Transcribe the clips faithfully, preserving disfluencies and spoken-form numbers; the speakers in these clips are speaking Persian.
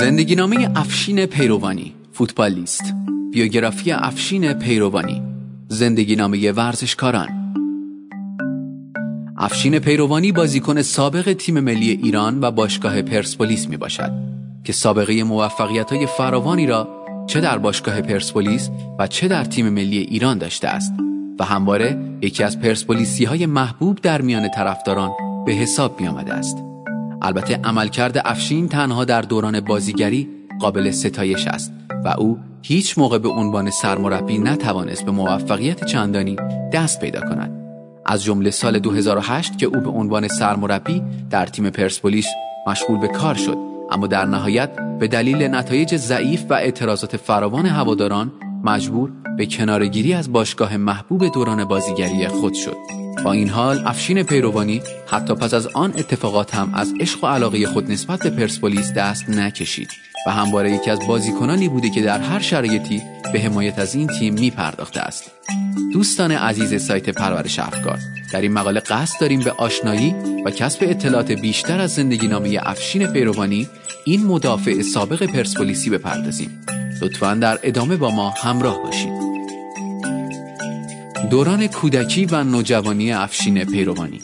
زندگی نامه افشین پیروانی، فوتبالیست. بیوگرافی افشین پیروانی، زندگی نامه ورزشکاران. افشین پیروانی بازیکن سابق تیم ملی ایران و باشگاه پرسپولیس می باشد که سابقه موفقیت‌های فراوانی را چه در باشگاه پرسپولیس و چه در تیم ملی ایران داشته است و همواره یکی از پرسپولیسی‌های محبوب در میان طرفداران به حساب می آمده است. البته عملکرد افشین تنها در دوران بازیگری قابل ستایش است و او هیچ موقع به عنوان سرمربی نتوانست به موفقیت چندانی دست پیدا کند. از جمله سال دو هزار و هشت که او به عنوان سرمربی در تیم پرسپولیس مشغول به کار شد، اما در نهایت به دلیل نتایج ضعیف و اعتراضات فراوان هواداران مجبور به کناره‌گیری از باشگاه محبوب دوران بازیگری خود شد. با این حال افشین پیروانی حتی پس از آن اتفاقات هم از عشق و علاقه خود نسبت به پرسپولیس دست نکشید و همواره یکی از بازیکنانی بوده که در هر شرایطی به حمایت از این تیم می پرداخته است. دوستان عزیز سایت پرورش افکار، در این مقاله قصد داریم به آشنایی و کسب اطلاعات بیشتر از زندگی نامه افشین پیروانی، این مدافع سابق پرسپولیسی بپردازیم. لطفاً در ادامه با ما همراه باشید. دوران کودکی و نوجوانی افشین پیروانی.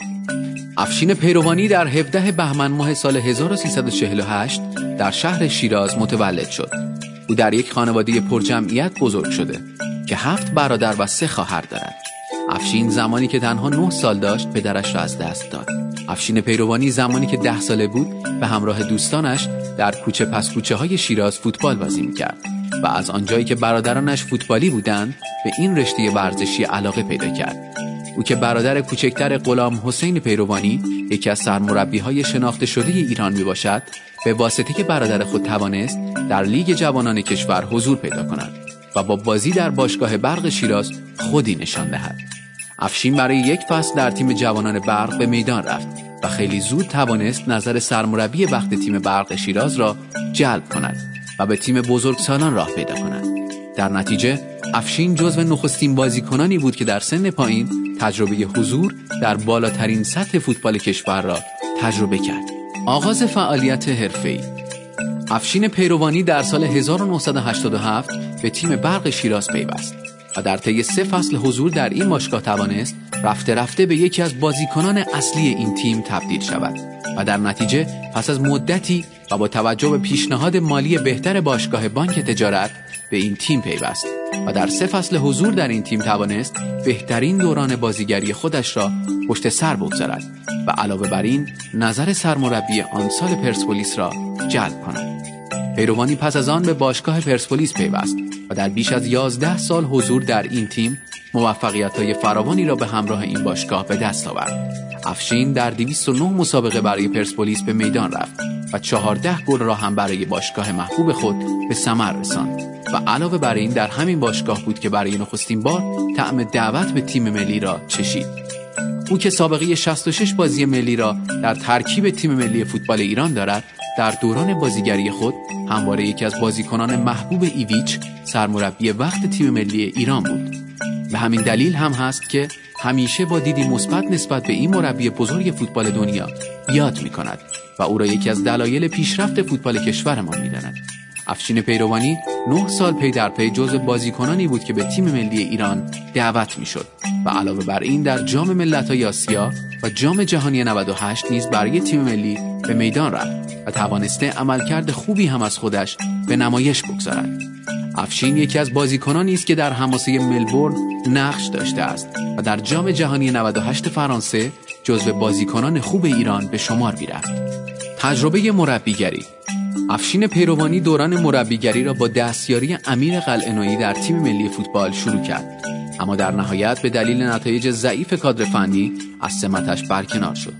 افشین پیروانی در هفدهم بهمن ماه سال هزار و سیصد و چهل و هشت در شهر شیراز متولد شد. او در یک خانواده پرجمعیت بزرگ شده که هفت برادر و سه خواهر دارد. افشین زمانی که تنها نه سال داشت پدرش را از دست داد. افشین پیروانی زمانی که ده ساله بود به همراه دوستانش در کوچه پس کوچه های شیراز فوتبال بازی می‌کرد و از آنجایی که برادرانش فوتبالی بودند به این رشته ورزشی علاقه پیدا کرد. او که برادر کوچکتر غلام حسین پیروانی، یکی از سرمربی‌های شناخته شده ایران می باشد، به واسطه برادر خود توانست در لیگ جوانان کشور حضور پیدا کند و با بازی در باشگاه برق شیراز خودی نشان دهد. افشین برای یک فصل در تیم جوانان برق به میدان رفت و خیلی زود توانست نظر سرمربی وقت تیم برق شیراز را جلب کند و به تیم بزرگسالان راه پیدا کند. در نتیجه افشین جزو نخستین بازیکنانی بود که در سن پایین تجربه حضور در بالاترین سطح فوتبال کشور را تجربه کرد. آغاز فعالیت حرفه‌ای. افشین پیروانی در سال هزار و نهصد و هشتاد و هفت به تیم برق شیراز پیوست و در طی سه فصل حضور در این باشگاه توانست رفته رفته به یکی از بازیکنان اصلی این تیم تبدیل شود و در نتیجه پس از مدتی و با توجه به پیشنهاد مالی بهتر باشگاه بانک تجارت به این تیم پیوست و در سه فصل حضور در این تیم توانست بهترین دوران بازیگری خودش را پشت سر بگذارد و علاوه بر این نظر سرمربی آن سال پرسپولیس را جلب کند. پیروانی پس از آن به باشگاه پرسپولیس پیوست و در بیش از یازده سال حضور در این تیم موفقیت‌های فراوانی را به همراه این باشگاه به دست آورد. افشین در دویست و نه مسابقه برای پرسپولیس به میدان رفت و چهارده گل را هم برای باشگاه محبوب خود به ثمر رساند و علاوه بر این در همین باشگاه بود که برای نخستین بار طعم دعوت به تیم ملی را چشید. او که سابقه شصت و شش بازی ملی را در ترکیب تیم ملی فوتبال ایران دارد، در دوران بازیگری خود همواره یکی از بازیکنان محبوب ایویچ، سرمربی وقت تیم ملی ایران بود. به همین دلیل هم هست که همیشه با دیدی مثبت نسبت به این مربی بزرگ فوتبال دنیا یاد می‌کند و او را یکی از دلایل پیشرفت فوتبال کشورمان می‌داند. افشین پیروانی نه سال پی در پی جزو بازیکنانی بود که به تیم ملی ایران دعوت می‌شد و علاوه بر این در جام ملت‌های آسیا و جام جهانی نود و هشت نیز برای تیم ملی به میدان رفت و توانسته عملکرد خوبی هم از خودش به نمایش بگذارد. افشین یکی از بازیکنانی است که در حماسه ملبورن نقش داشته است و در جام جهانی نود و هشت فرانسه جزو بازیکنان خوب ایران به شمار می‌رفت. تجربه مربیگری. افشین پیروانی دوران مربیگری را با دستیاری امیر قلعه‌نویی در تیم ملی فوتبال شروع کرد، اما در نهایت به دلیل نتایج ضعیف کادر فنی از سمتش برکنار شد.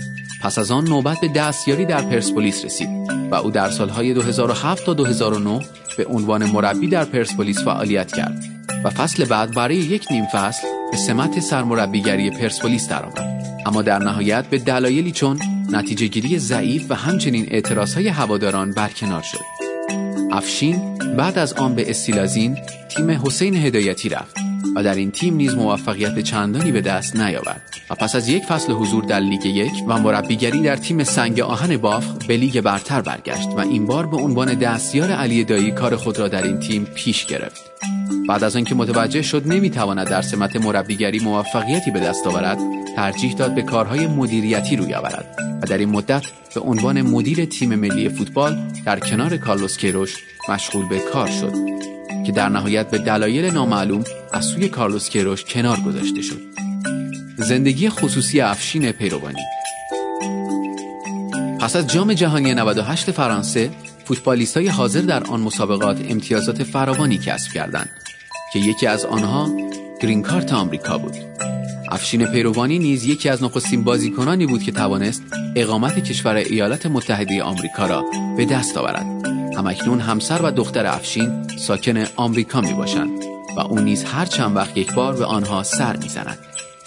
پس از آن نوبت به دستیاری در پرسپولیس رسید و او در سالهای دو هزار و هفت تا دو هزار و نه به عنوان مربی در پرسپولیس فعالیت کرد و فصل بعد برای یک نیم فصل به سمت سرمربیگری پرسپولیس درآمد، اما در نهایت به دلایلی چون نتیجه گیری ضعیف و همچنین اعتراضهای هواداران برکنار شد. افشین بعد از آن به استیلازین تیم حسین هدایتی رفت و در این تیم نیز موفقیت چندانی به دست نیاورد و پس از یک فصل حضور در لیگ یک و مربیگری در تیم سنگ آهن بافق به لیگ برتر برگشت و این بار به عنوان دستیار علی دایی کار خود را در این تیم پیش گرفت. بعد از آنکه متوجه شد نمیتواند در سمت مربیگری موفقیتی به دست آورد، ترجیح داد به کارهای مدیریتی روی آورد و در این مدت به عنوان مدیر تیم ملی فوتبال در کنار کارلوس کیروش مشغول به کار شد که در نهایت به دلایل نامعلوم از سوی کارلوس کیروش کنار گذاشته شد. زندگی خصوصی افشین پیروانی. پس از جام جهانی نود و هشت فرانسه، فوتبالیستای حاضر در آن مسابقات امتیازات فراوانی کسب کردند که یکی از آنها گرین کارت آمریکا بود. افشین پیروانی نیز یکی از نخستین بازیکنانی بود که توانست اقامت کشور ایالات متحده آمریکا را به دست آورد. همکنون همسر و دختر افشین ساکن آمریکا می باشند و او نیز هر چند وقت یک بار به آنها سر می زند.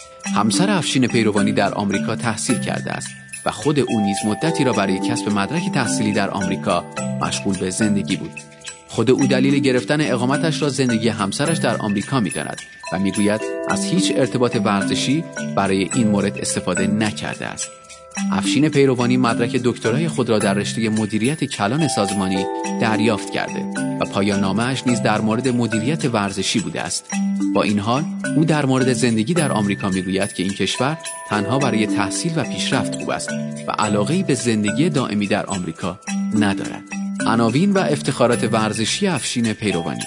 همسر افشین پیروانی در آمریکا تحصیل کرده است و خود او نیز مدتی را برای کسب مدرک تحصیلی در آمریکا مشغول به زندگی بود. خود او دلیل گرفتن اقامتش را زندگی همسرش در آمریکا می‌داند و می‌گوید از هیچ ارتباط ورزشی برای این مورد استفاده نکرده است. افشین پیروانی مدرک دکترای خود را در رشته مدیریت کلان سازمانی دریافت کرده و پایان نامه‌اش نیز در مورد مدیریت ورزشی بوده است. با این حال او در مورد زندگی در آمریکا می‌گوید که این کشور تنها برای تحصیل و پیشرفت خوب است و علاقه‌ای به زندگی دائمی در آمریکا ندارد. عناوین و افتخارات ورزشی افشین پیروانی.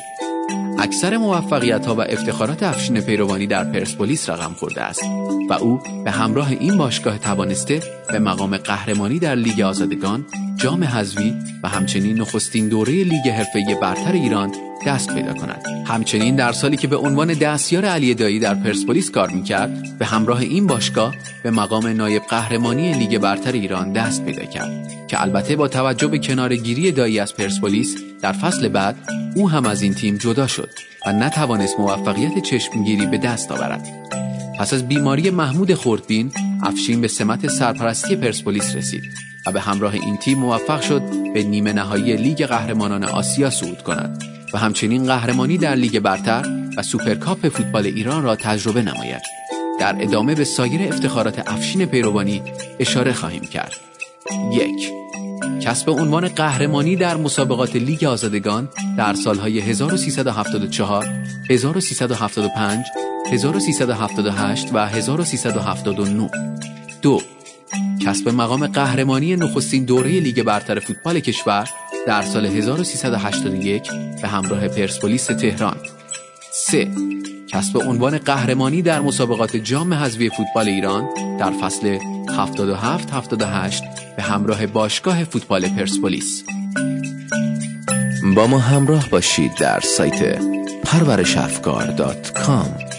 اکثر موفقیت‌ها و افتخارات افشین پیروانی در پرسپولیس رقم خورده است و او به همراه این باشگاه توانسته به مقام قهرمانی در لیگ آزادگان، جام حذفی و همچنین نخستین دوره لیگ حرفه‌ای برتر ایران دست پیدا کند. همچنین در سالی که به عنوان دستیار علی دایی در پرسپولیس کار می‌کرد، به همراه این باشگاه به مقام نایب قهرمانی لیگ برتر ایران دست پیدا کرد که البته با توجه به کناره‌گیری دایی از پرسپولیس در فصل بعد او هم از این تیم جدا شد و نتوانست موفقیت چشمگیری به دست آورد. پس از بیماری محمود خردبین، افشین به سمت سرپرستی پرسپولیس رسید و به همراه این تیم موفق شد به نیمه نهایی لیگ قهرمانان آسیا صعود کند و همچنین قهرمانی در لیگ برتر و سوپرکاپ فوتبال ایران را تجربه نماید. در ادامه به سایر افتخارات افشین پیروانی اشاره خواهیم کرد. یک. کسب عنوان قهرمانی در مسابقات لیگ آزادگان در سالهای هزار و سیصد و هفتاد و چهار، هزار و سیصد و هفتاد و پنج، هزار و سیصد و هفتاد و هشت و هزار و سیصد و هفتاد و نه. دو. کسب مقام قهرمانی نخستین دوره لیگ برتر فوتبال کشور در سال هزار و سیصد و هشتاد و یک به همراه پرسپولیس تهران. سه. کسب عنوان قهرمانی در مسابقات جام حذفی فوتبال ایران در فصل هفتاد و هفت هفتاد و هشت به همراه باشگاه فوتبال پرسپولیس. با ما همراه باشید در سایت پرورش افکار دات کام.